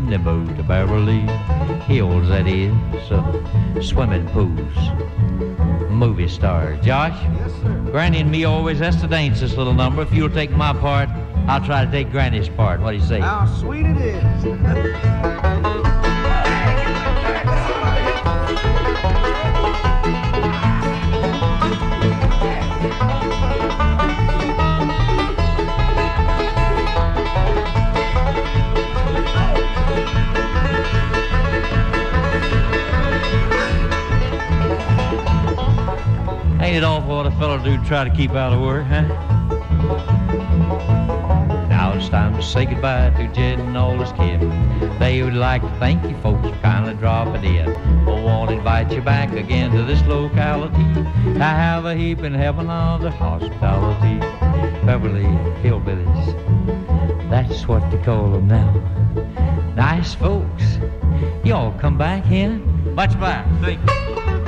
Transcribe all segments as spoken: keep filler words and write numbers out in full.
they moved to Beverly Hills, that is, uh, swimming pools, movie stars. Josh? Yes, sir. Granny and me always has to dance this little number. If you'll take my part, I'll try to take Granny's part. What do you say? How sweet it is. Ain't it awful what a fellow do to try to keep out of work, huh? Now it's time to say goodbye to Jed and all his kid. They would like to thank you folks for kindly dropping in. I want to invite you back again to this locality. I have a heap in heaven of the hospitality. Beverly Hillbillies, that's what they call them now. Nice folks. Y'all come back here. Much back. Thank you.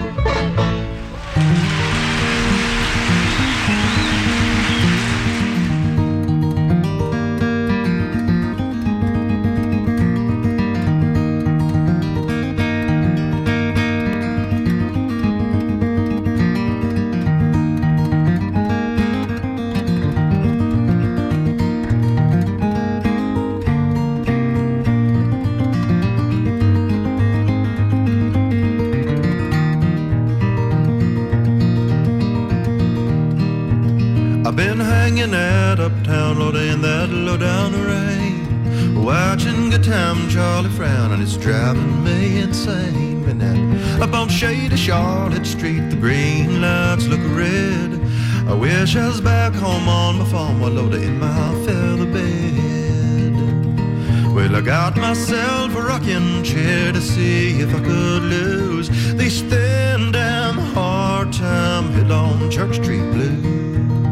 I've been hanging out uptown, Lord, in that low-down rain, watching Good Time Charlie frown, and it's driving me insane. Been out up on shady Charlotte Street, the green lights look red. I wish I was back home on my farm, while Lord, in my feather bed. Well, I got myself a rocking chair to see if I could lose these thin, damn hard time hill on Church Street blues.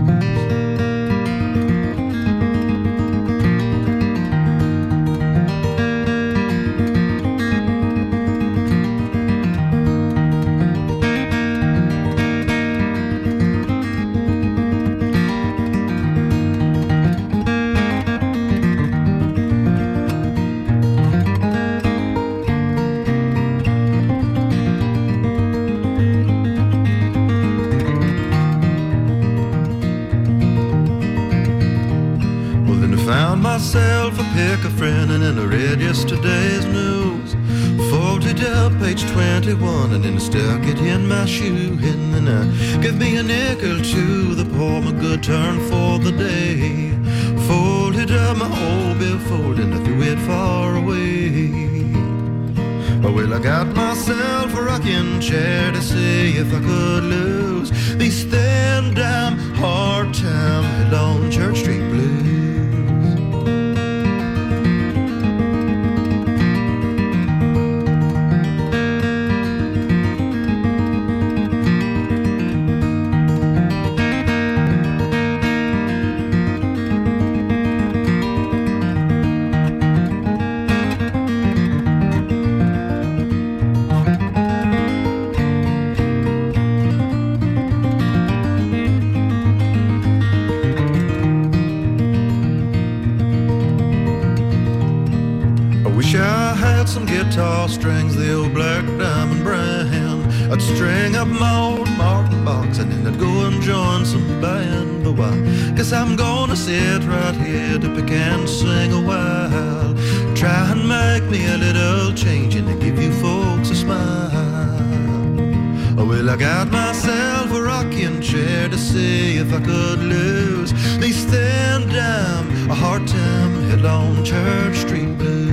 Myself a pick a friend, and then I read yesterday's news. Folded up page twenty-one, and then I stuck it in my shoe. And then I gave me a nickel to the poor, my good turn for the day. Folded up my whole billfold, and I threw it far away. Oh, well, I got myself a rocking chair to see if I could lose these thin, damn hard time hill on Church Street blues. Guitar strings, the old black diamond brand. I'd string up my old Martin box, and then I'd go and join some band. But why? Guess I'm gonna sit right here to pick and sing a while. Try and make me a little change and to give you folks a smile. Oh, well, I got myself a rocking chair to see if I could lose these thin, damn, a hard time hill on Church Street blues.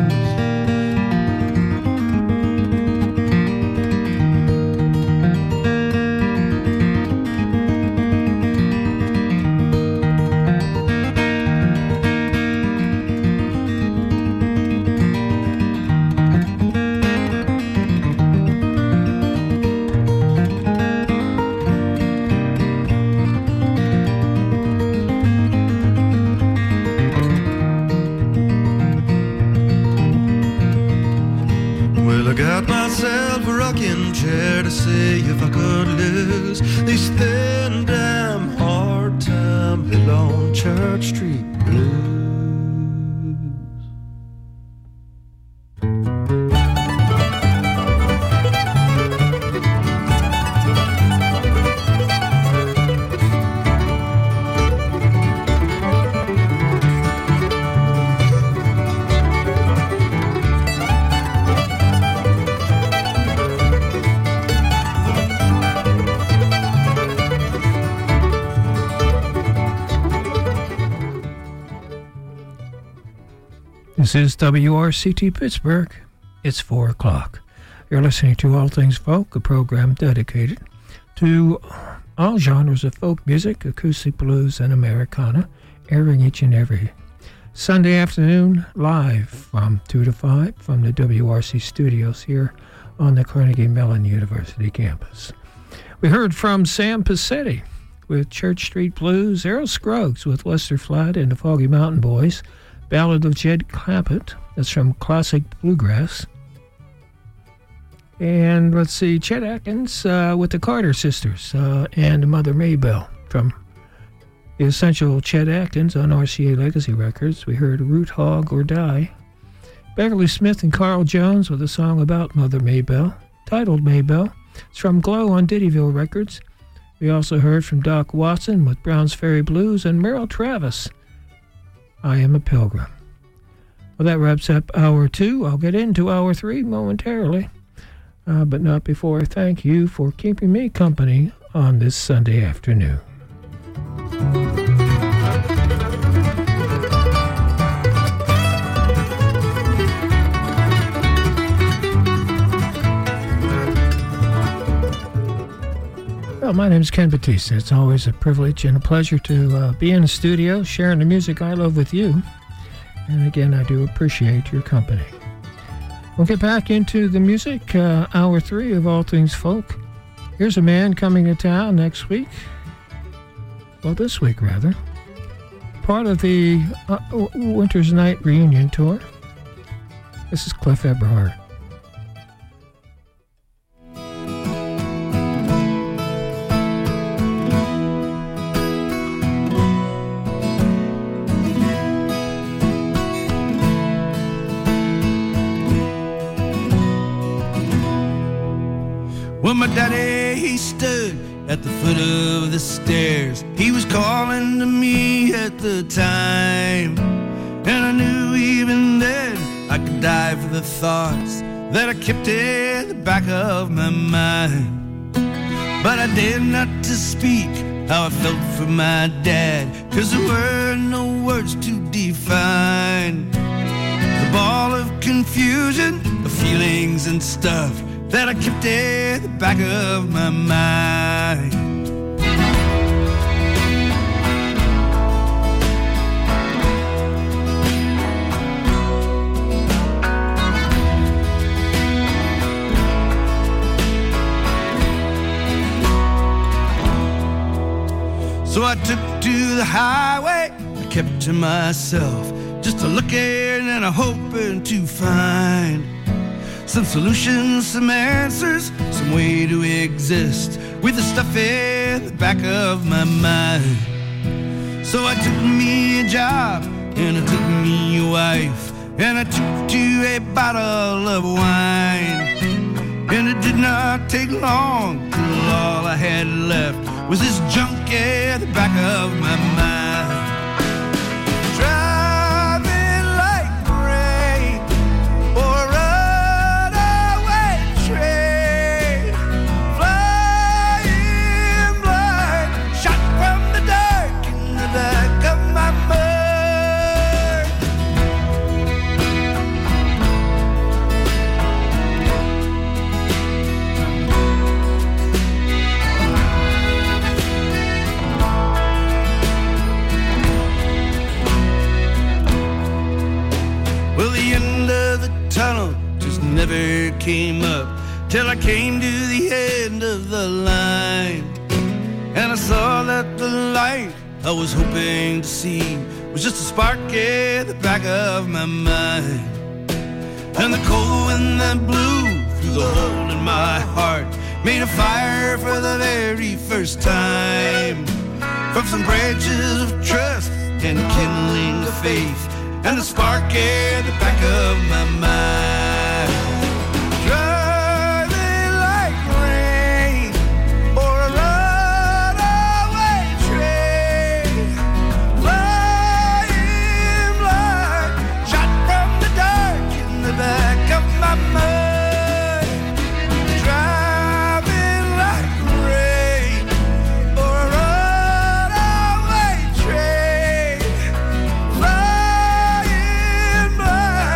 Myself a rocking chair to see if I could lose these thin, damn hard time hill on Church Street blues. This is W R C T Pittsburgh. It's four o'clock. You're listening to All Things Folk, a program dedicated to all genres of folk music, acoustic blues, and Americana, airing each and every Sunday afternoon live from two to five from the W R C studios here on the Carnegie Mellon University campus. We heard from Sam Passetti with Church Street Blues, Errol Scruggs with Lester Flatt and the Foggy Mountain Boys, Ballad of Jed Clampett, that's from Classic Bluegrass. And let's see, Chet Atkins uh, with the Carter Sisters uh, and Mother Maybelle from the Essential Chet Atkins on R C A Legacy Records. We heard Root Hog or Die. Beverly Smith and Carl Jones with a song about Mother Maybelle, titled Maybelle. It's from Glow on Diddyville Records. We also heard from Doc Watson with Browns Ferry Blues and Merrill Travis, I Am a Pilgrim. Well, that wraps up hour two. I'll get into hour three momentarily, uh, but not before I thank you for keeping me company on this Sunday afternoon. Well, my name is Ken Batista. It's always a privilege and a pleasure to uh, be in the studio sharing the music I love with you. And again, I do appreciate your company. We'll get back into the music, uh, hour three of All Things Folk. Here's a man coming to town next week. Well, this week, rather. Part of the uh, Winter's Night reunion tour. This is Cliff Eberhard. Well, my daddy, he stood at the foot of the stairs. He was calling to me at the time, and I knew even then I could die for the thoughts that I kept in the back of my mind. But I dared not to speak how I felt for my dad, 'cause there were no words to define the ball of confusion, of feelings and stuff that I kept in the back of my mind. So I took to the highway, I kept to myself, just a looking and a hoping to find some solutions, some answers, some way to exist with the stuff in the back of my mind. So I took me a job, and I took me a wife, and I took to a bottle of wine. And it did not take long till all I had left was this junk in the back of my mind. Tunnel just never came up till I came to the end of the line, and I saw that the light I was hoping to see was just a spark in the back of my mind. And the cold wind that blew through the hole in my heart made a fire for the very first time, from some branches of trust and kindling of faith, and the spark in the back of my mind. Driving like rain or a runaway train, flying blind, shot from the dark in the back of my mind. Driving like rain or a runaway train, flying blind,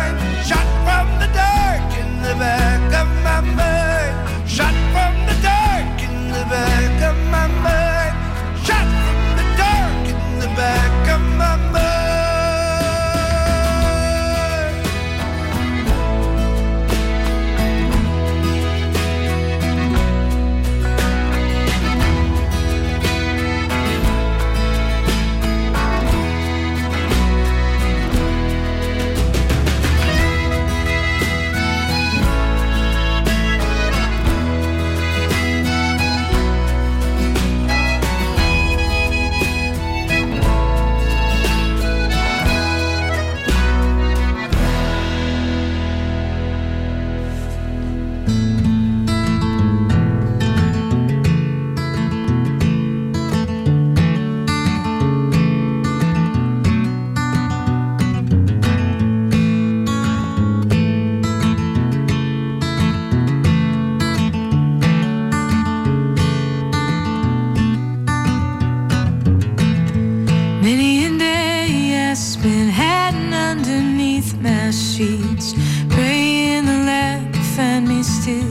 me still.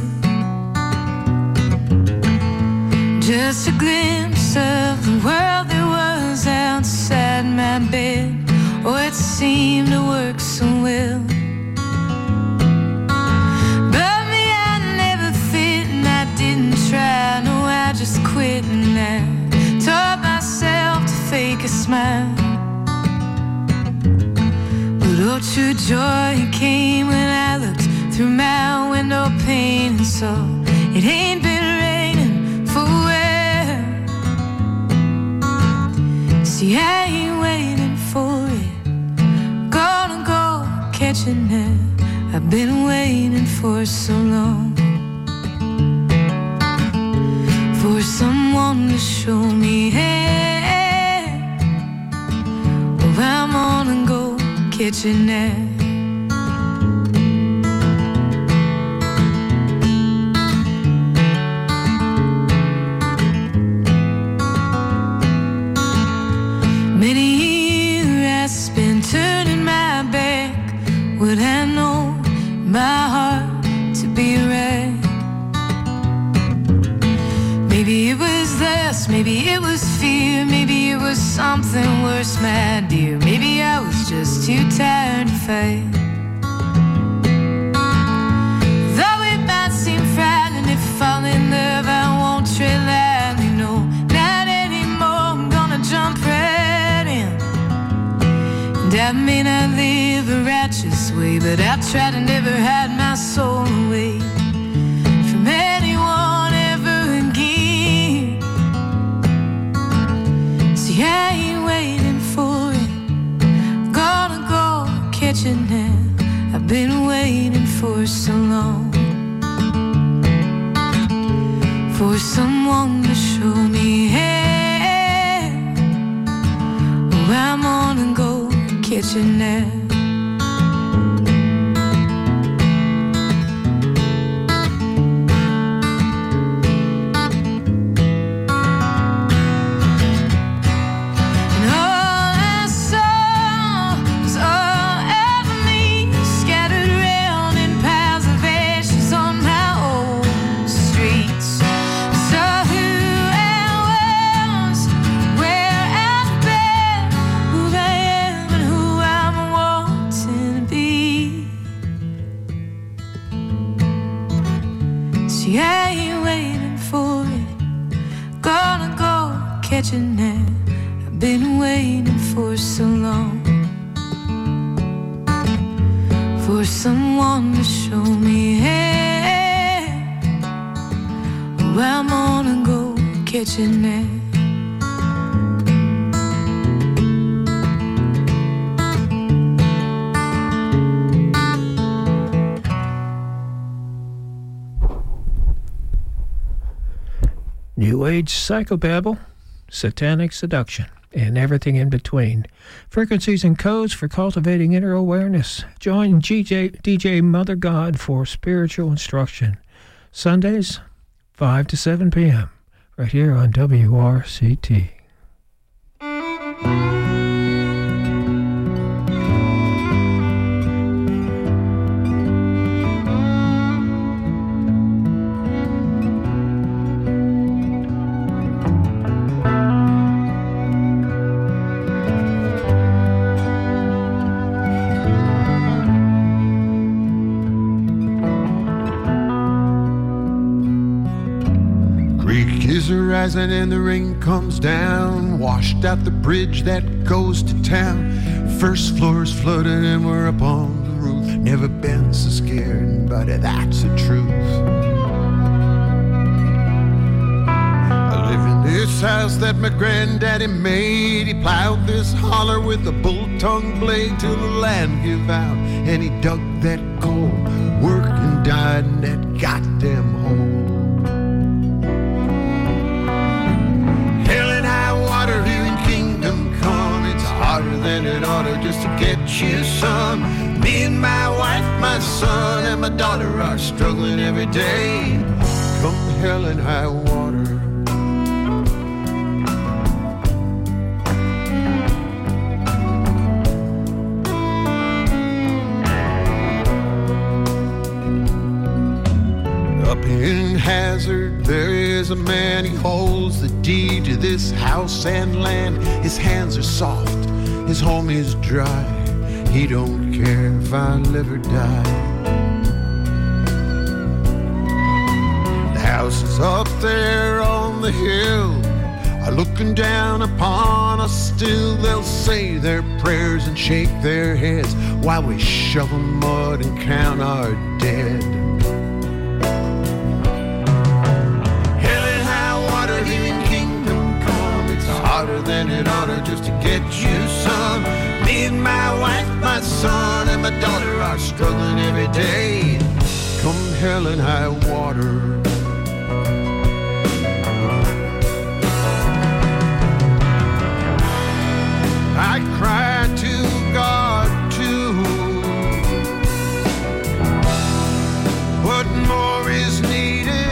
Just a glimpse of the world that was outside my bed. Oh, it seemed to work so well. But me, I never fit and I didn't try. No, I just quit and I taught myself to fake a smile. But oh, true joy came when I looked through my window pane and saw it ain't been raining for a while. See, I ain't waiting for it, gonna go catching it. I've been waiting for so long, for someone to show me, hey, oh, I'm gonna go catching it. Would I know my heart to be right? Maybe it was lust, maybe it was fear, maybe it was something worse, my dear. Maybe I was just too tired to fight. Though it might seem frightening, if I fall in love, I won't tread lightly, no, not anymore. I'm gonna jump right in. And I may not live a righteous way, but I try to never hide my soul away from anyone ever again. See, I ain't waiting for it, gonna go catching it. I've been waiting for so long, for someone to show me, hey, oh, I'm gonna go catching it. Catching it, I've been waiting for so long, for someone to show me, hey, oh, I'm gonna go catching it. New Age Psychobabble, Satanic Seduction, and everything in between. Frequencies and codes for cultivating inner awareness. Join G J, D J Mother God for spiritual instruction. Sundays, five to seven p.m. right here on W R C T. Rising and the rain comes down, washed out the bridge that goes to town. First floor is flooded and we're up on the roof. Never been so scared, but that's the truth. I live in this house that my granddaddy made. He plowed this holler with a bull-tongue blade till the land gave out, and he dug that coal, worked and died in that goddamn hole. Harder than it oughta just to get you, son. Me and my wife, my son, and my daughter are struggling every day. Come hell and high water. in hazard, there is a man, he holds the deed to this house and land. His hands are soft, his home is dry. He don't care if I live or die. The house is up there on the hill, are looking down upon us still. They'll say their prayers and shake their heads while we shovel mud and count our dead. Hell and high water, healing kingdom come. It's harder than it oughta just to get you some. Me and my wife, my son, and my daughter are struggling every day. Come hell and high water. I cry to God too. What more is needed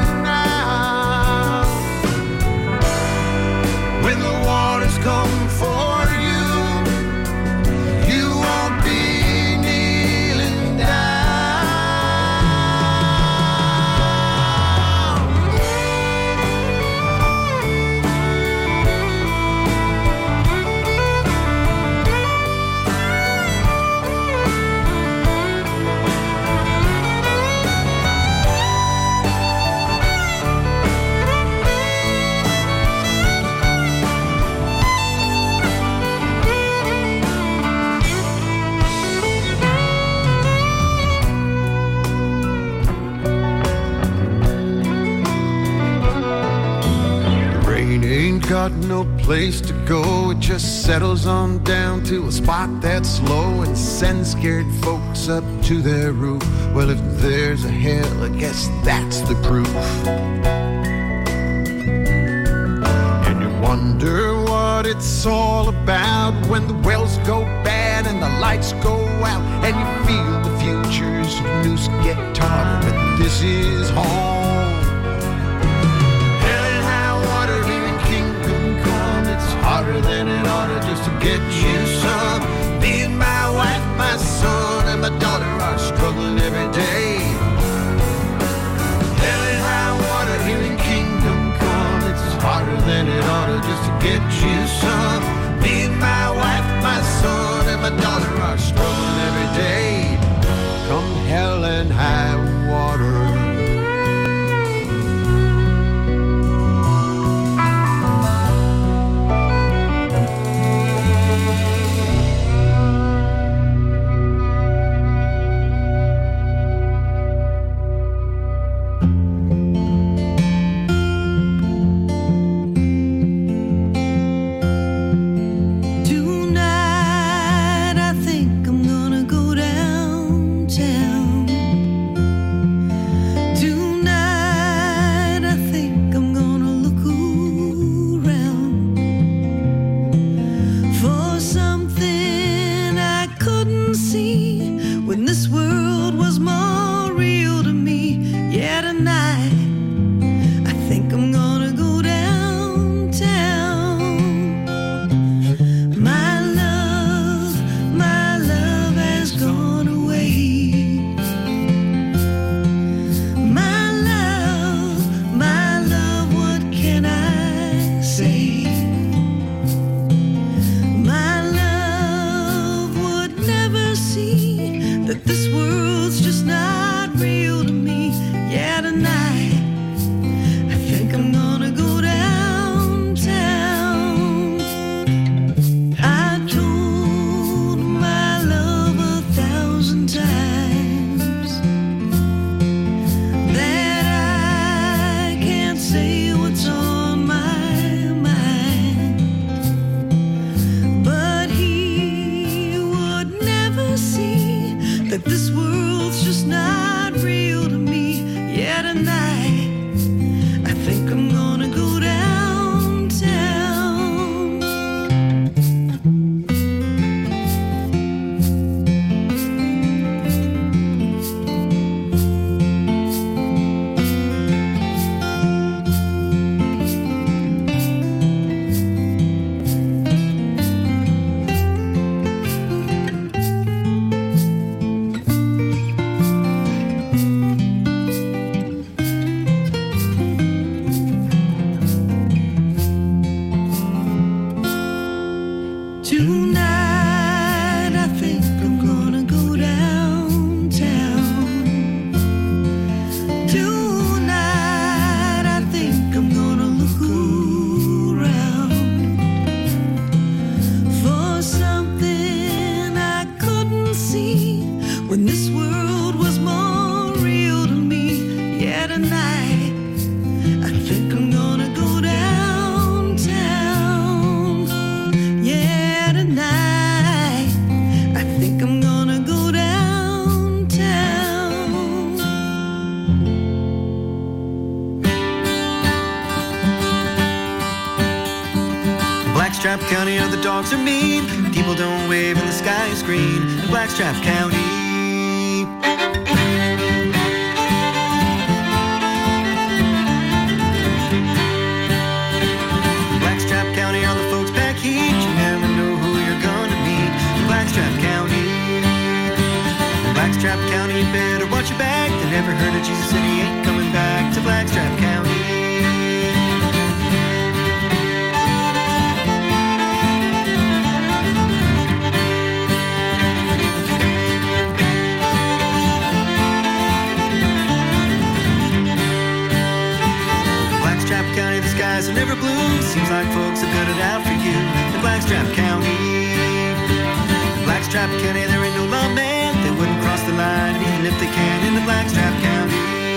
now? When the waters come for you, you won't be kneeling down. Got no place to go, it just settles on down to a spot that's low and sends scared folks up to their roof. Well, if there's a hell, I guess that's the proof. And you wonder what it's all about when the wells go bad and the lights go out and you feel the future's noose get taut, but this is home. Harder than it oughta just to get you some. Me and my wife, my son, and my daughter are struggling every day. Hell and high water, healing kingdom come. It's harder than it oughta just to get you some. Me and my wife, my son, and my daughter are struggling every day. Come hell and high water. tonight. I think I'm gonna go downtown. Yeah, tonight. I think I'm gonna go downtown. Blackstrap County, all the dogs are mean. People don't wave and the sky is green. In Blackstrap County. Blackstrap County, all the folks back heat. You never know who you're gonna meet. In Blackstrap County. In Blackstrap County, you better watch your back. They never heard of Jesus and he ain't coming back to Blackstrap County. County, the skies are never blue. Seems like folks have got it out for you. In Blackstrap County. In Blackstrap County, there ain't no lawman. They wouldn't cross the line even if they can. In the Blackstrap County.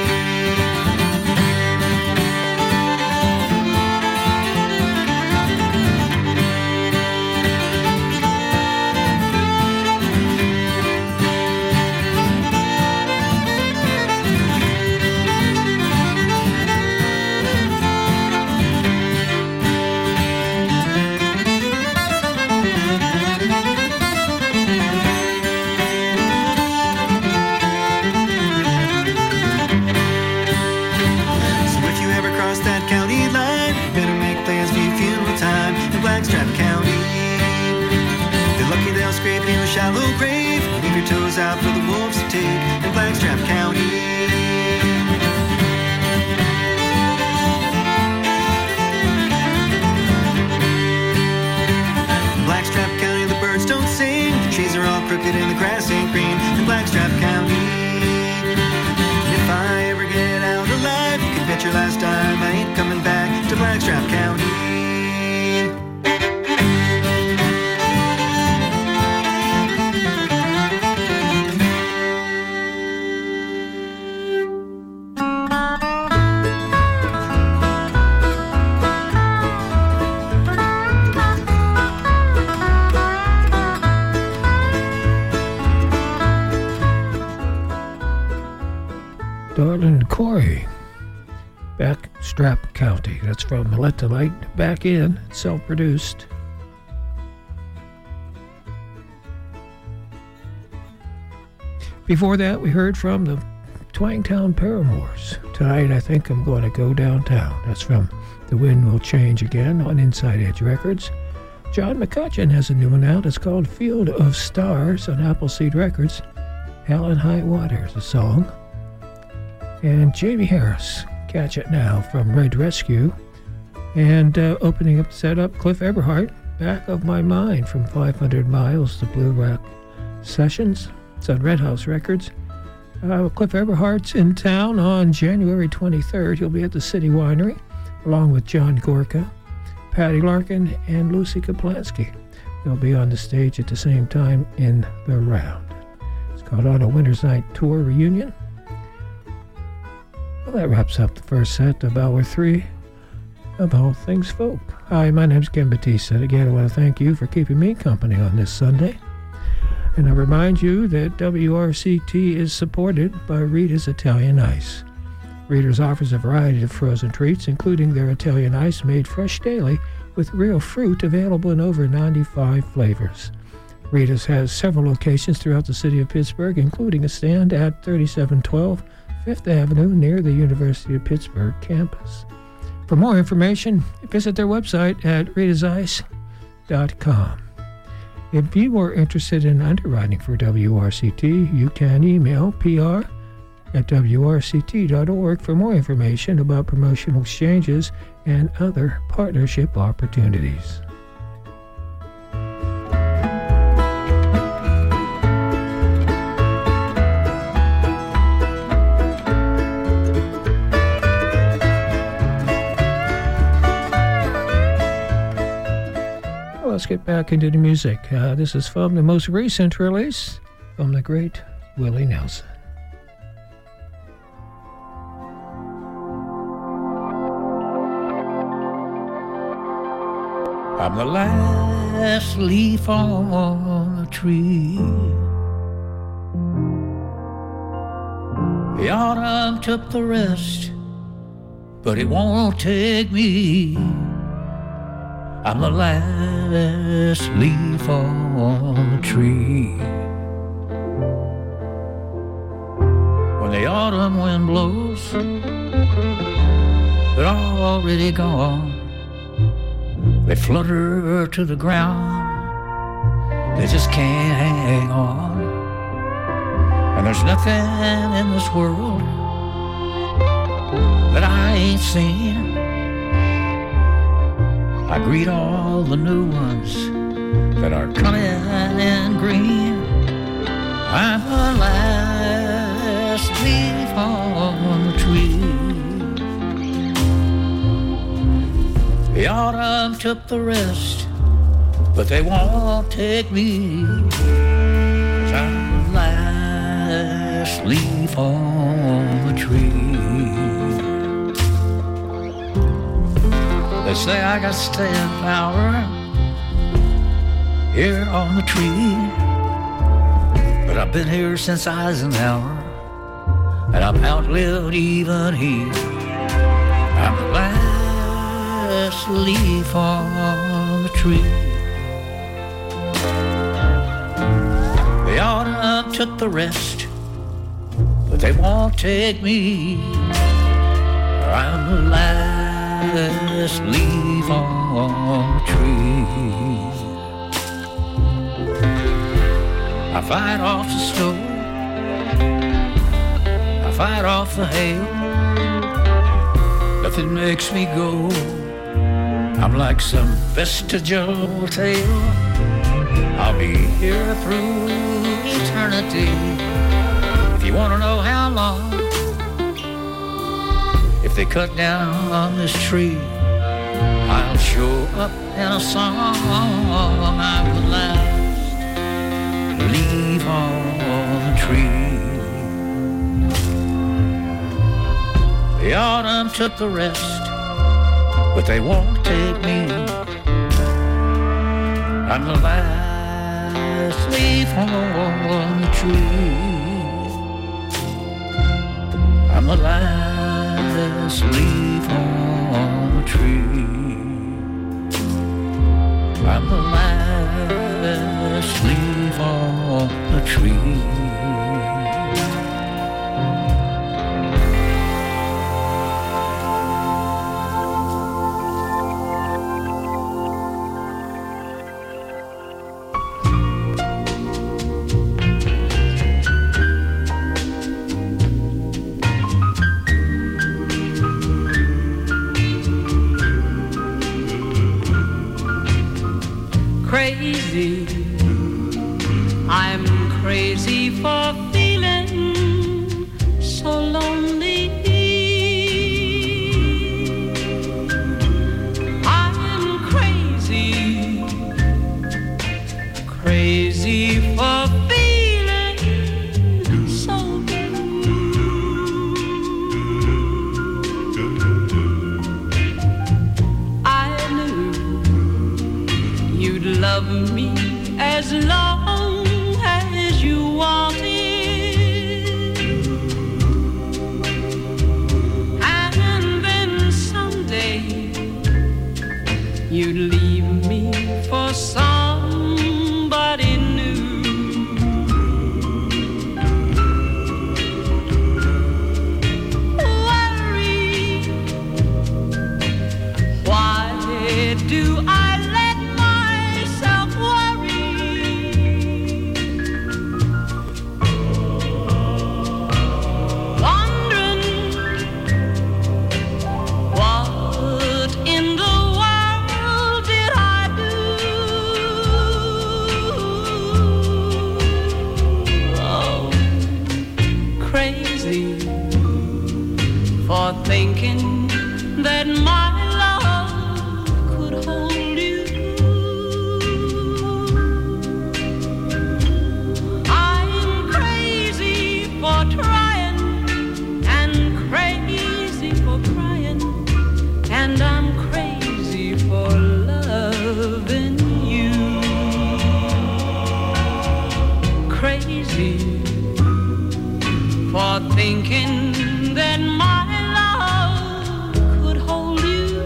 Shallow grave, leave your toes out for the wolves to take. In Blackstrap County. In Blackstrap County, the birds don't sing. The trees are all crooked and the grass ain't green. In Blackstrap County. And if I ever get out alive, you can bet your last dime I ain't coming back to Blackstrap County. Darlin Corey, Blackstrap County. That's from Let the Light Back In, self-produced. Before that, we heard from the Twangtown Paramours. Tonight, I think I'm going to go downtown. That's from The Wind Will Change Again on Inside Edge Records. John McCutcheon has a new one out. It's called Field of Stars on Appleseed Records. Hell and High Water is the song. And Jamie Harris, Catch It Now from Red Rescue. And uh, opening up the setup, Cliff Eberhardt, Back of My Mind from five hundred miles to Blue Rock Sessions. It's on Red House Records. Uh, Cliff Eberhardt's in town on January twenty-third. He'll be at the City Winery, along with John Gorka, Patty Larkin, and Lucy Kaplansky. They'll be on the stage at the same time in the round. It's called On a Winter's Night Tour Reunion. Well, that wraps up the first set of hour three of All Things Folk. Hi, my name's Ken Batista. Again, I want to thank you for keeping me company on this Sunday. And I remind you that W R C T is supported by Rita's Italian Ice. Rita's offers a variety of frozen treats, including their Italian Ice made fresh daily with real fruit, available in over ninety-five flavors. Rita's has several locations throughout the city of Pittsburgh, including a stand at thirty-seven twelve Fifth Avenue near the University of Pittsburgh campus. For more information, visit their website at ritas ice dot com. If you are interested in underwriting for W R C T, you can email P R at W R C T dot org for more information about promotional exchanges and other partnership opportunities. Let's get back into the music. Uh, this is from the most recent release from the great Willie Nelson. I'm the last leaf on the tree. The autumn took the rest, but it won't take me. I'm the last leaf on the tree. When the autumn wind blows, they're already gone. They flutter to the ground. They just can't hang on. And there's nothing in this world that I ain't seen. I greet all the new ones that are coming in green. I'm the last leaf on the tree. The autumn took the rest, but they won't take me. 'Cause I'm the last leaf on the tree. They say I got staying power here on the tree, but I've been here since Eisenhower, and I've outlived even he. I'm the last leaf on the tree. The autumn took the rest, but they won't take me. I'm the last leaf on the tree. I fight off the snow, I fight off the hail. Nothing makes me go. I'm like some vestigial tale. I'll be here through eternity. If you want to know how long, if they cut down on this tree, I'll show up in a song. I'm the last leaf on the tree. The autumn took the rest, but they won't take me. I'm the last leaf on the tree. I'm the last leaf on the tree. I'm the last leaf on the tree. Crazy, I'm crazy for feeling so lonely. I'm crazy, crazy for feeling so blue. I knew you'd love me as long as you wanted, and then someday you'd leave me for somebody new. Worry, why do I for thinking that my love could hold you? I'm crazy for trying and crazy for crying, and I'm crazy for love. for thinking that my love could hold you.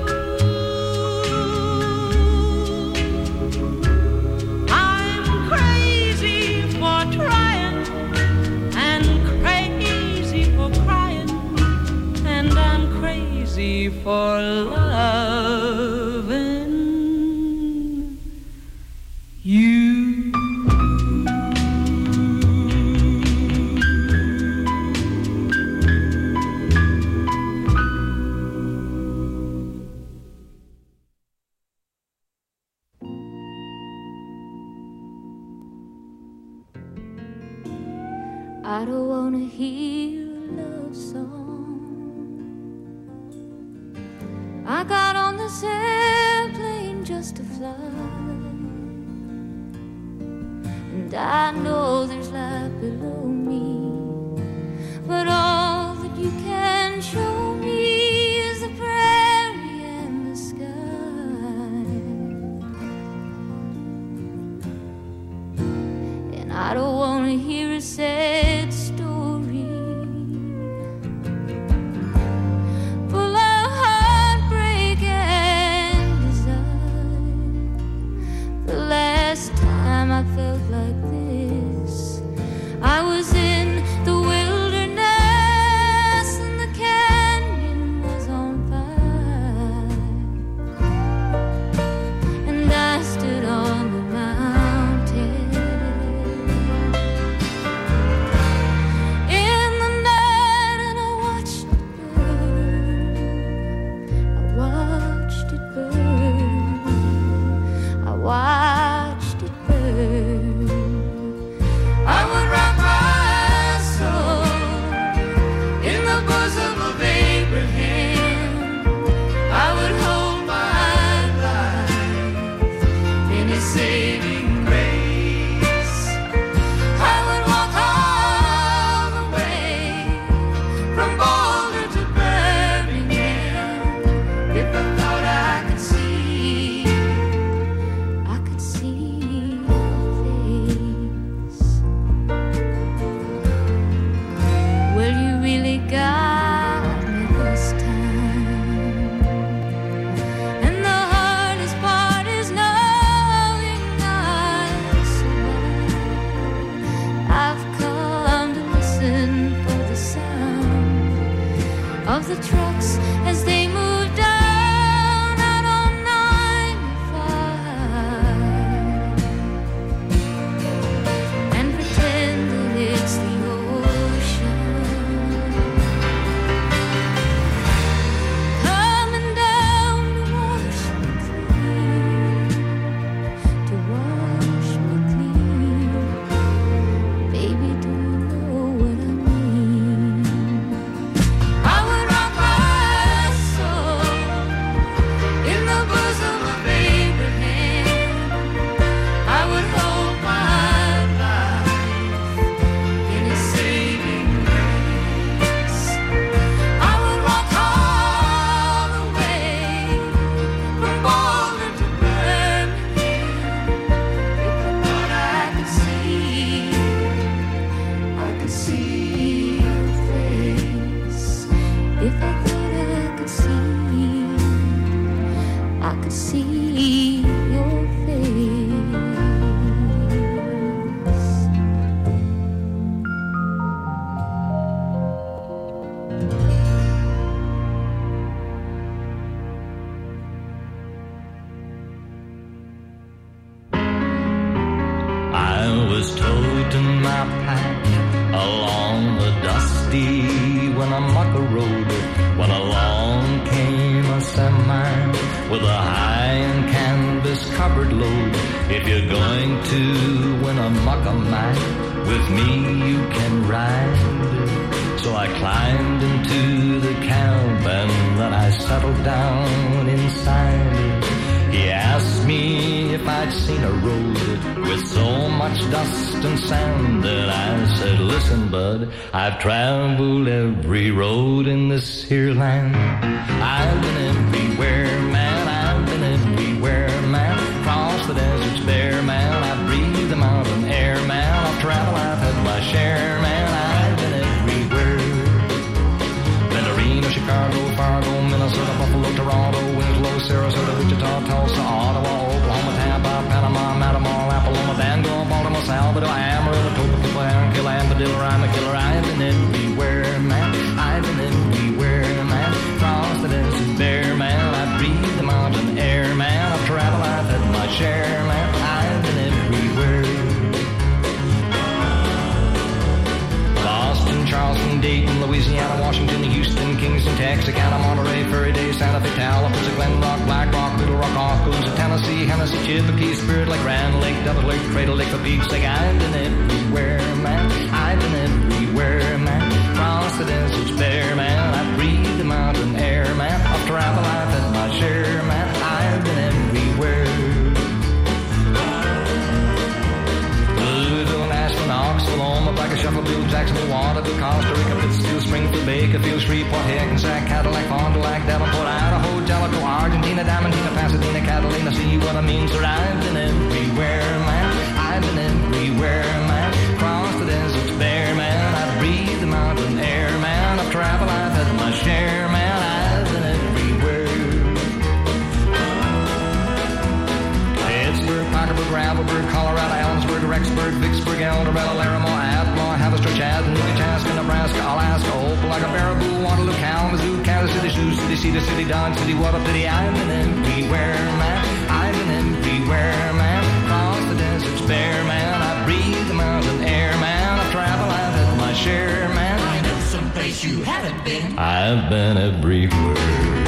I'm crazy for trying and crazy for crying, and I'm crazy for loving you. I don't wanna hear a love song. I got on this airplane just to fly, and I know there's life below me, but all that you can show me is the prairie and the sky. And I don't wanna hear a sad story full of heartbreak and desire. The last time I felt like this, I was in the wilderness and the canyon was on fire, and I stood on the mountain in the night and I watched it burn. I watched it burn. I watched it burn. I would rock my soul in the bosom of Abraham. I would hold my life in his saving grace. I would walk all the way from Boulder to Birmingham if I thought I could see, I could see your face. Well, you really got me this time, and the hardest part is knowing I survived. I've come to listen for the sound of the trucks as they move down out on ninety-five, and pretend that it's the ocean coming down to wash me clean, to wash me clean. Baby, do you know what I mean? I would rock my soul in the bosom of Abraham. I would hold my life in his saving grace. I would walk all the way from Boulder to Birmingham if I thought I could see, I could see your face. If I thought I could see, I could see your face. I was toting my pack along the dusty Winnemucca road when along came a semi with a high and canvas covered load. If you're going to Winnemucca, Mac, with me you can ride. So I climbed into the cab and then I settled down inside. He asked me if I'd seen a road with so much dust and sand, and I said, listen, bud, I've traveled every road in this here land. I've been everywhere, man, I've been everywhere, man. Cross the deserts bare, man, I breathe the mountain air, man. I've traveled, I've had my share, man, I've been everywhere. Minnesota, Buffalo, Toronto, Winslow, Sarasota, Wichita, Tulsa, Ottawa, Oklahoma, Tampa, Panama, Matamor, Apollonia, Bangor, Baltimore, Salvador, Amarillo, Topeka, Killer, Ambadilla, Rima, Killer. I've been everywhere, man. I've been everywhere, man. Cross the desert bare, man. I breathe the mountain air, man. I've traveled, I've had my share, man. I've been everywhere. Boston, Charleston, Dayton, Louisiana, Washington, Houston, Kingston, Texarkana, Monterey, Furry Day, Santa Fe, Tallahassee, Glen Rock, Black Rock, Little Rock, Okaloosa, Tennessee, Hennessy, Chippewa, Spirit Lake, Grand Lake, Double Lake, Cradle Lake, the Beach Lake. I've been everywhere, man. I've been everywhere, man. Cross the deserts bare, man. I breathe the mountain air, man. I've traveled, I've had my share, man. I've been everywhere. Louisville, Nashville, Knoxville, Omaha, Black, Shuffleville, Jacksonville, Waterville, Costa Rica, Pittsfield, Springfield, Bakerfield, Shreveport, Hackensack, Cadillac, Fond du Lac, Davenport, Idaho, Jellicoe, Argentina, Diamantina, Pasadena, Catalina. See what I mean, sir? I've been everywhere, man. I've been everywhere, man. Cross the deserts bare, man. I breathe the mountain air, man. I've traveled, I've had my share, man. I've been everywhere. Pittsburgh, Parkersburg, Gravelburg, Colorado, Ellensburg, Rexburg, Vicksburg, El Dorado, Larimore, Atmore, Haverstraw, Chattanooga, Chaska, Nebraska, Alaska, Opelika, Baraboo, Waterloo, Kalamazoo, Kansas City, Sioux City, Cedar City, Dodge City, Water City. I've been everywhere, man. I've been everywhere, man. Cross the deserts bare, man. I breathe the mountain air, man. I've traveled, I've had my share, man. I know someplace you haven't been. I've been everywhere.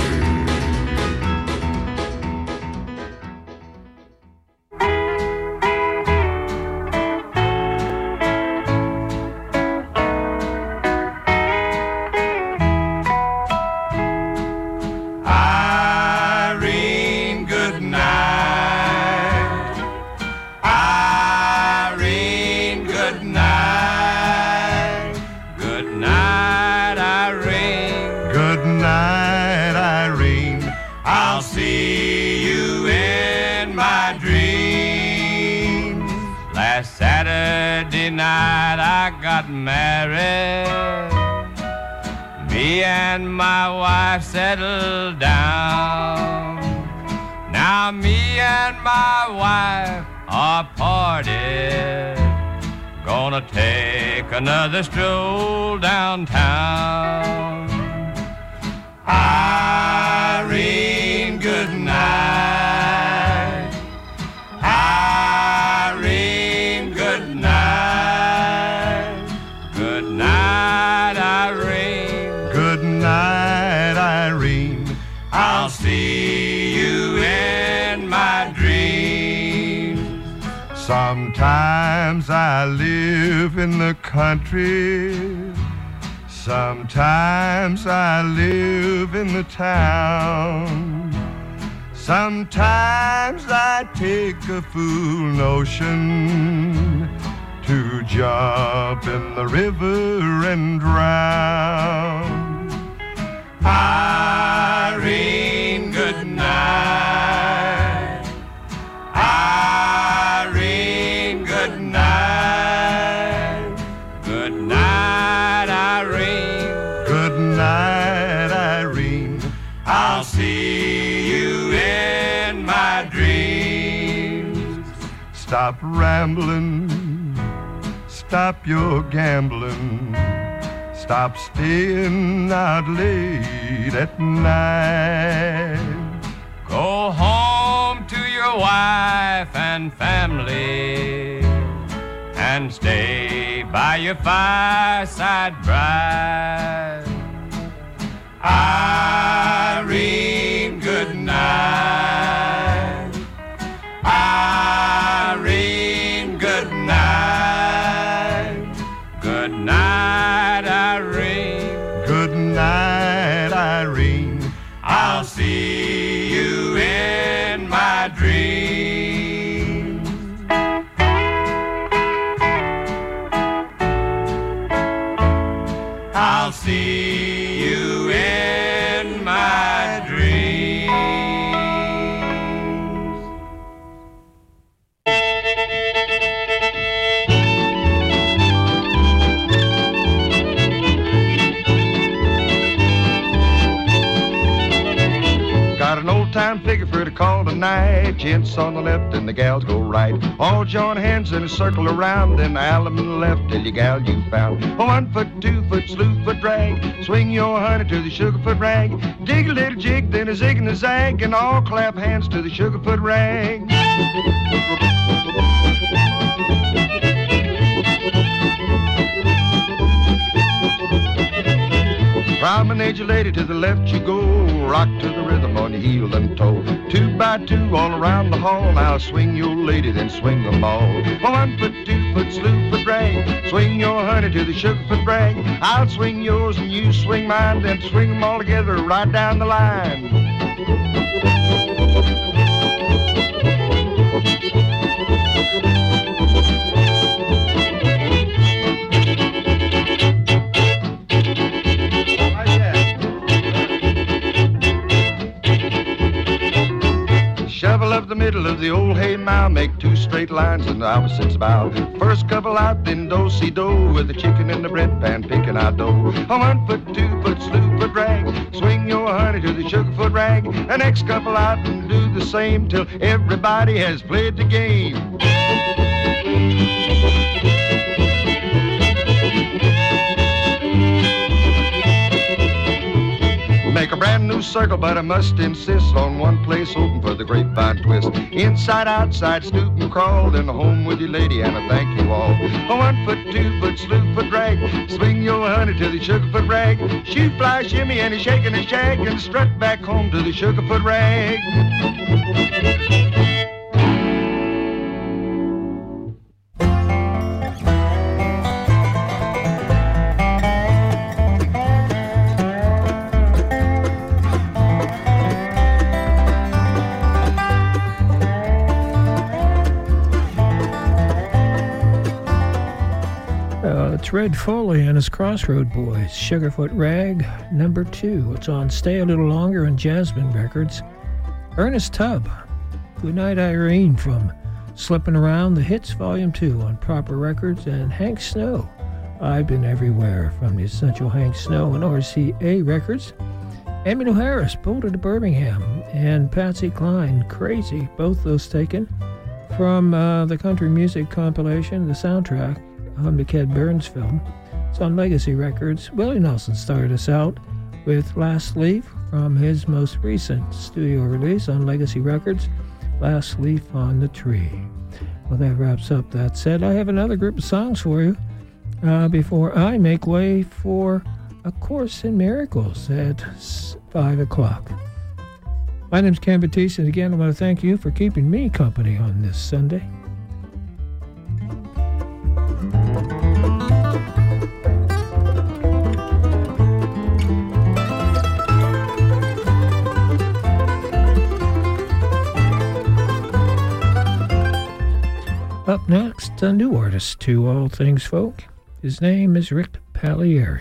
Night I got married, me and my wife settled down. Now me and my wife are parted, gonna take another stroll downtown. Irene, good night. Irene, good night. Good night, Irene. Good night, Irene. I'll see you in my dreams. Sometimes I live in the country. Sometimes I live in the town. Sometimes I take a fool notion to jump in the river and drown. Irene, good night. Irene, good night. Good night, Irene. Good night, Irene. I'll see you in my dreams. Stop rambling. Stop your gambling. Stop staying out late at night. Go home to your wife and family and stay by your fireside bride. Irene, good night. Irene, good night. Good night, Irene. Good night, Irene. I'll see you in my dreams. I'll see you in my dreams. time figure for the call tonight. Gents on the left and the gals go right. All join hands in a circle around, then alum on the left till you gal you found. One foot, two foot, slew foot drag. Swing your honey to the sugarfoot rag. Dig a little jig, then a zig and a zag, and all clap hands to the sugarfoot rag. Promenade your lady, to the left you go. Rock to the rhythm on your heel and toe. Two by two all around the hall. Now swing your lady, then swing them all. One foot, two foot, slew foot drag. Swing your honey to the sugarfoot rag. I'll swing yours and you swing mine, then swing them all together right down the line. Shovel up the middle of the old hay mow, make two straight lines in the opposite bow. First couple out, then do-si-do, with the chicken in the bread pan picking out dough. A one foot, two foot, slew foot drag, swing your honey to the sugarfoot rag. The next couple out and do the same till everybody has played the game. Make a brand new circle, but I must insist on one place open for the grapevine twist. Inside, outside, stoop and crawl, then home with your lady, and I thank you all. A one foot, two foot, slew foot drag, swing your honey to the sugarfoot rag. Shoot, fly, shimmy, and a shake and a shag, and strut back home to the sugarfoot rag. It's Red Foley and his Crossroad Boys, Sugarfoot Rag, number two. It's on Stay a Little Longer and Jasmine Records. Ernest Tubb, Goodnight Irene from Slippin' Around, the Hits Volume two on Proper Records, and Hank Snow, I've Been Everywhere from the Essential Hank Snow and R C A Records. Emmylou Harris, Boulder to Birmingham, and Patsy Cline, Crazy, both those taken from uh, the country music compilation, the soundtrack on the Ken Burns film. It's on Legacy Records. Willie Nelson started us out with Last Leaf from his most recent studio release on Legacy Records, Last Leaf on the Tree. Well, that wraps up that set. I have another group of songs for you uh, before I make way for A Course in Miracles at five o'clock. My name's Ken Batiste, and again, I want to thank you for keeping me company on this Sunday. Up next, a new artist to All Things Folk. His name is Rick Pagliari.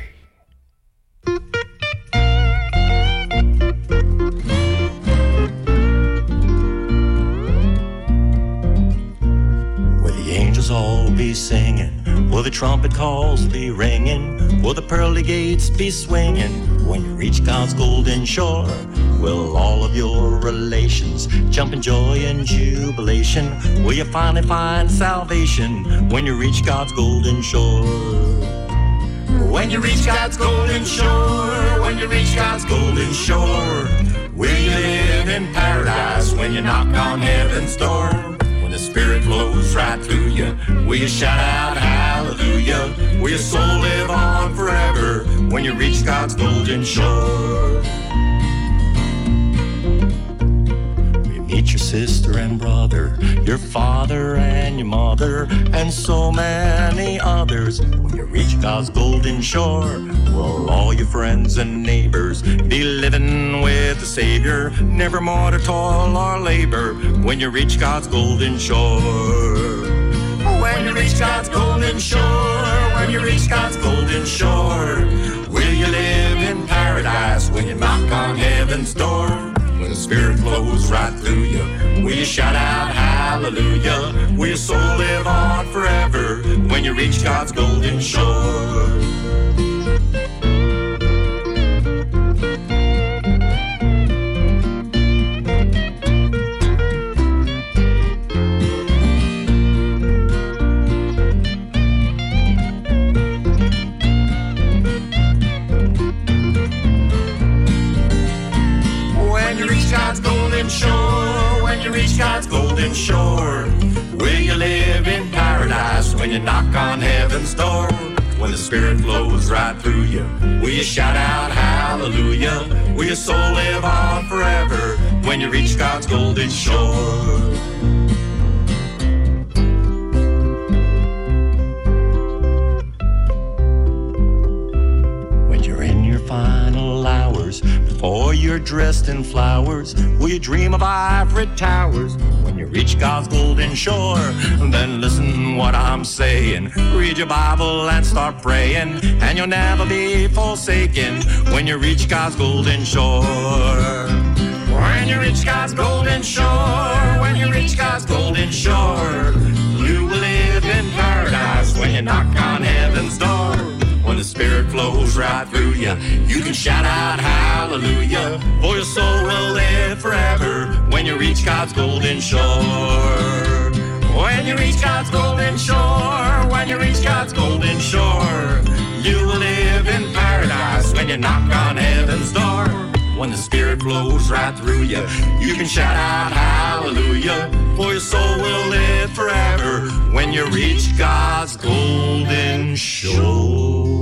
Will the angels all be singing? Will the trumpet calls be ringing? Will the pearly gates be swinging? When you reach God's golden shore, will all of your relations jump in joy and jubilation? Will you finally find salvation when you reach God's golden shore? When you reach God's golden shore, when you reach God's golden shore, will you live in paradise when you knock on heaven's door? When the Spirit flows right through you, will you shout out hallelujah? Will your soul live on forever when you reach God's golden shore? Meet your sister and brother, your father and your mother, and so many others. When you reach God's golden shore, will all your friends and neighbors be living with the Savior, never more to toil or labor when you reach God's golden shore? When you reach God's golden shore, when you reach God's golden shore, will you live in paradise when you knock on heaven's door? When the Spirit flows right through you, will you shout out hallelujah? Will your soul live on forever when you reach God's golden shore? you reach God's golden shore? Will you live in paradise when you knock on heaven's door? When the Spirit flows right through you, will you shout out hallelujah? Will your soul live on forever when you reach God's golden shore? When you're in your final hours, before you're dressed in flowers, will you dream of ivory towers? When you reach God's golden shore, then listen what I'm saying. Read your Bible and start praying, and you'll never be forsaken when you reach God's golden shore. When you reach God's golden shore, when you reach God's golden shore, you will live in paradise when you knock on heaven's door. When the Spirit flows right through you, you can shout out hallelujah, for your soul will live forever when you reach God's golden shore. When you reach God's golden shore, when you reach God's golden shore, you will live in paradise when you knock on heaven's door. When the Spirit flows right through you, you can shout out hallelujah, for your soul will live forever when you reach God's golden shore.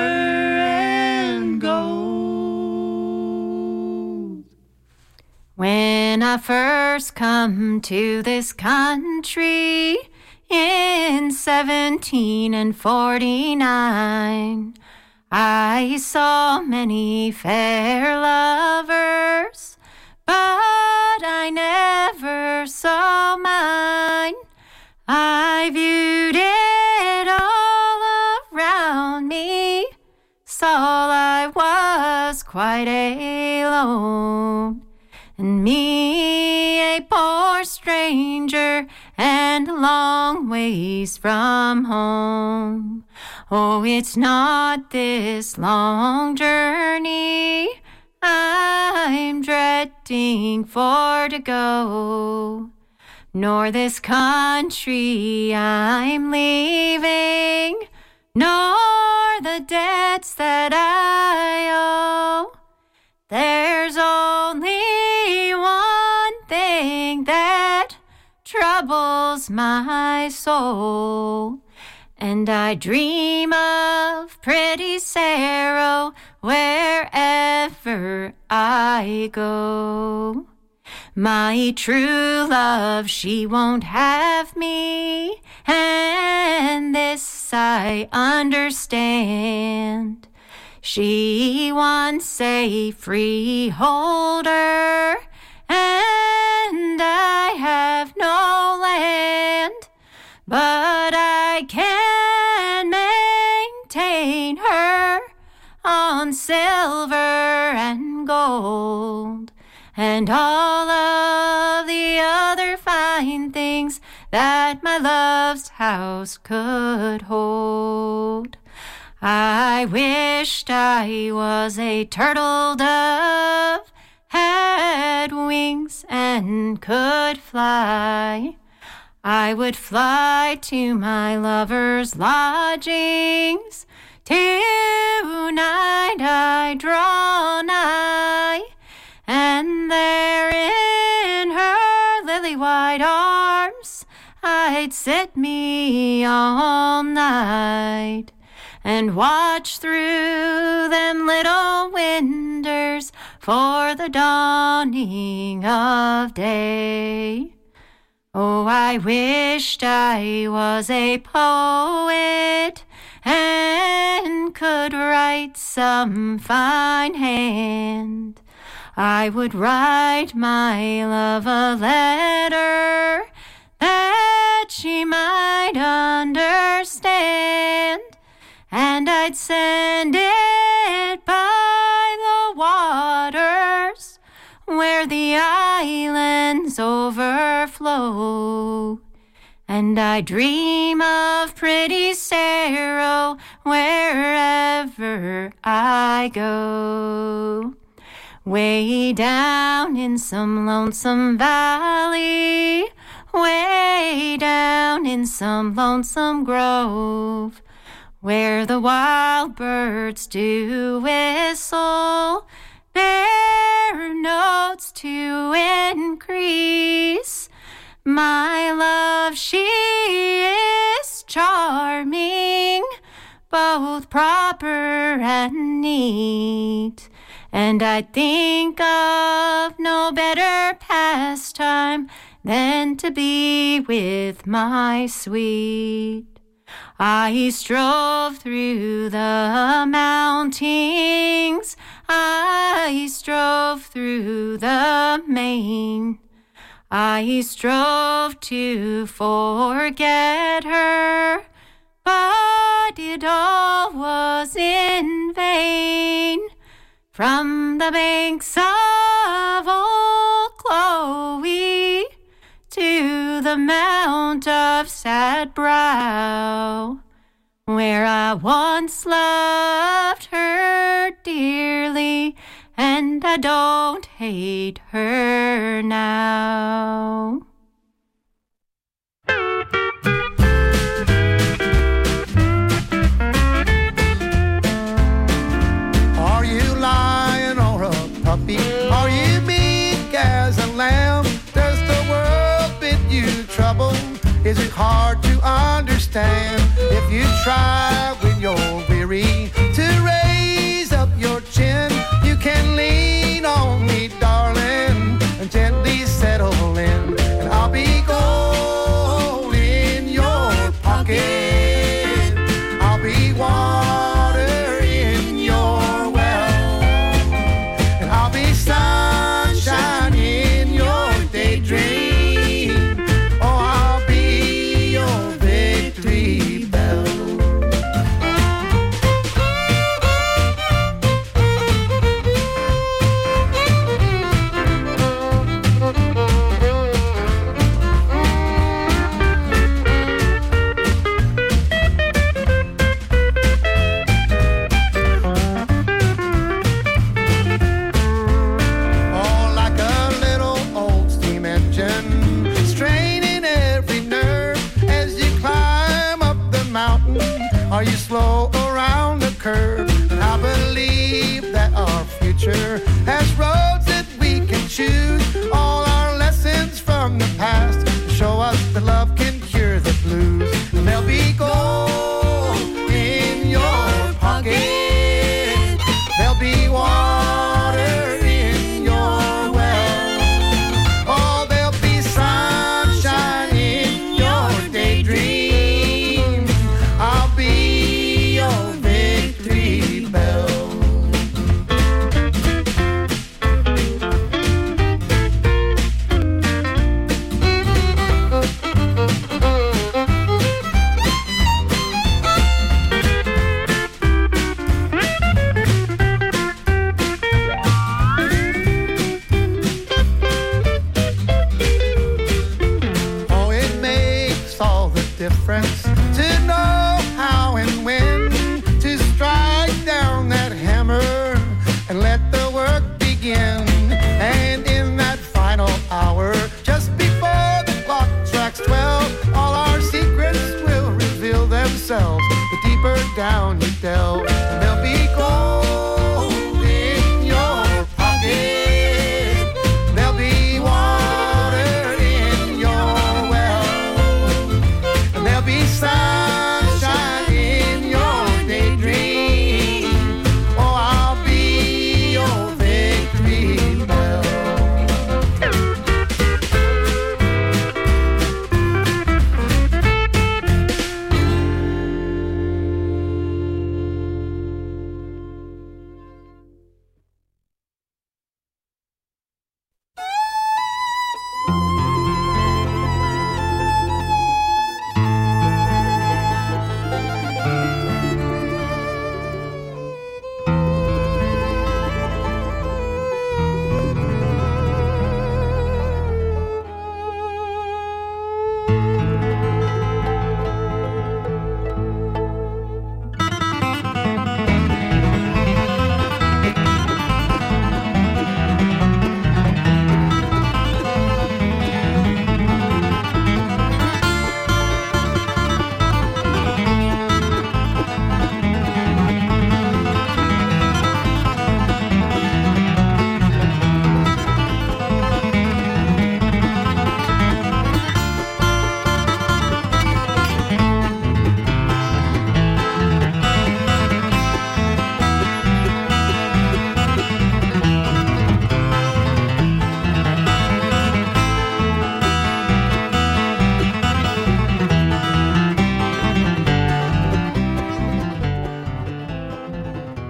and gold. When I first come to this country in seventeen and forty-nine, I saw many fair lovers, but I never saw mine. I viewed it all around me, saw I was quite alone, and me a poor stranger and a long ways from home. Oh, it's not this long journey I'm dreading for to go, nor this country I'm leaving, nor the debts that I owe. There's only one thing that troubles my soul, and I dream of pretty Sarah wherever I go. My true love, she won't have me, and this I understand. She wants a freeholder, and I have no land, but I can maintain her on silver and gold, and all of the other fine things that my love's house could hold. I wished I was a turtle dove, had wings and could fly. I would fly to my lover's lodgings, tonight I draw nigh, and there in her lily-white arms I'd sit me all night, and watch through them little windows for the dawning of day. Oh, I wished I was a poet and could write some fine hand. I would write my love a letter that she might understand, and I'd send it by the waters where the islands overflow, and I dream of pretty Sarah wherever I go. Way down in some lonesome valley, way down in some lonesome grove, where the wild birds do whistle their notes to increase. My love, she is charming, both proper and neat, and I think of no better pastime than to be with my sweet. I strove through the mountains, I strove through the main, I strove to forget her, but it all was in vain. From the banks of old Chloe to the Mount of Sad Brow, where I once loved her dearly, and I don't hate her now. Are you lion or a puppy? Are you meek as a lamb? Does the world bid you trouble? Is it hard to understand? If you try when you're weary to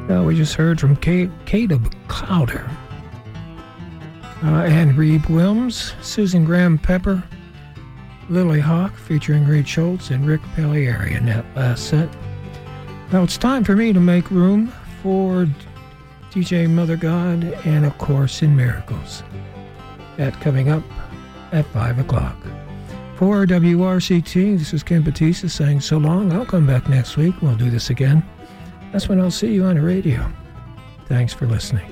Uh, we just heard from Kate, Caleb Clowder, uh, and Reeb Wilms, Susan Graham Pepper, Lily Hawk featuring Reed Schultz and Rick Pellieri in that last set. Now it's time for me to make room for D J Mother God and, of course, In Miracles. That coming up at five o'clock. For W R C T, this is Ken Batista saying so long. I'll come back next week. We'll do this again. That's when I'll see you on the radio. Thanks for listening.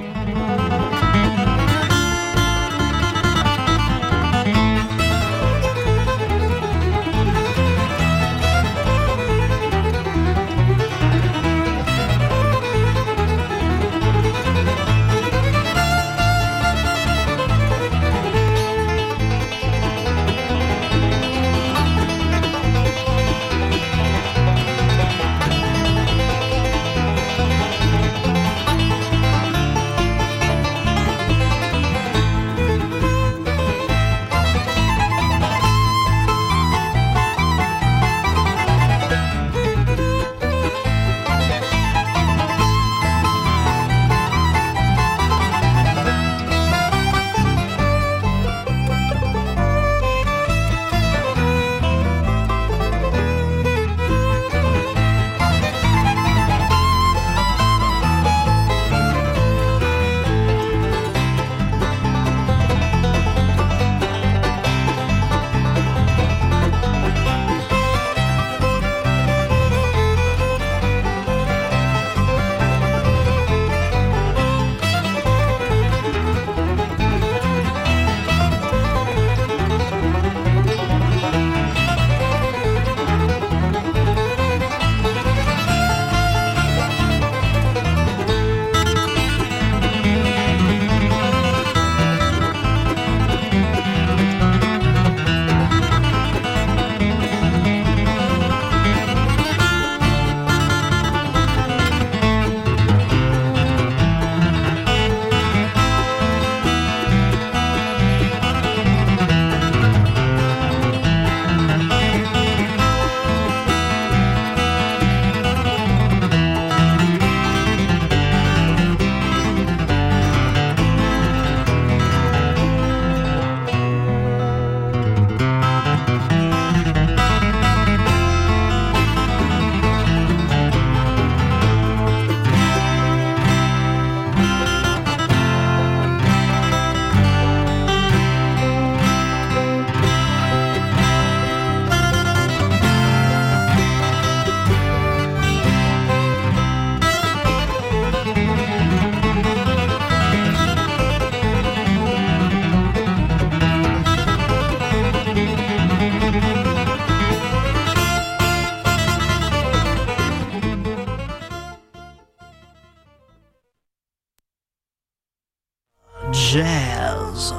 Jazz.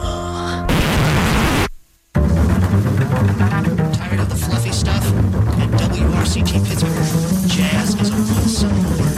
Tired of the fluffy stuff? At W R C T Pittsburgh, jazz is a one-syllable word.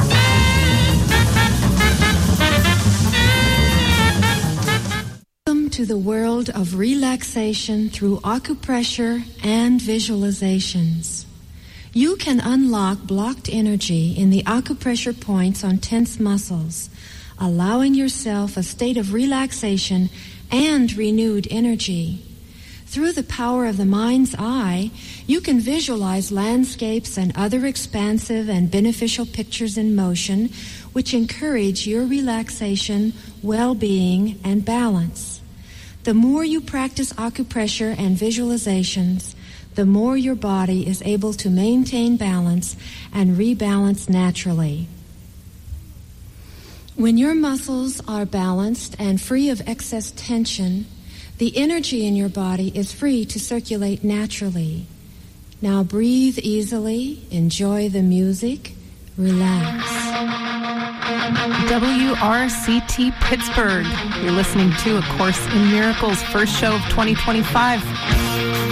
Welcome to the world of relaxation through acupressure and visualizations. You can unlock blocked energy in the acupressure points on tense muscles, allowing yourself a state of relaxation and renewed energy. Through the power of the mind's eye, you can visualize landscapes and other expansive and beneficial pictures in motion, which encourage your relaxation, well-being, and balance. The more you practice acupressure and visualizations, the more your body is able to maintain balance and rebalance naturally. When your muscles are balanced and free of excess tension, the energy in your body is free to circulate naturally. Now breathe easily, enjoy the music, relax. W R C T Pittsburgh. You're listening to A Course in Miracles, first show of twenty twenty-five.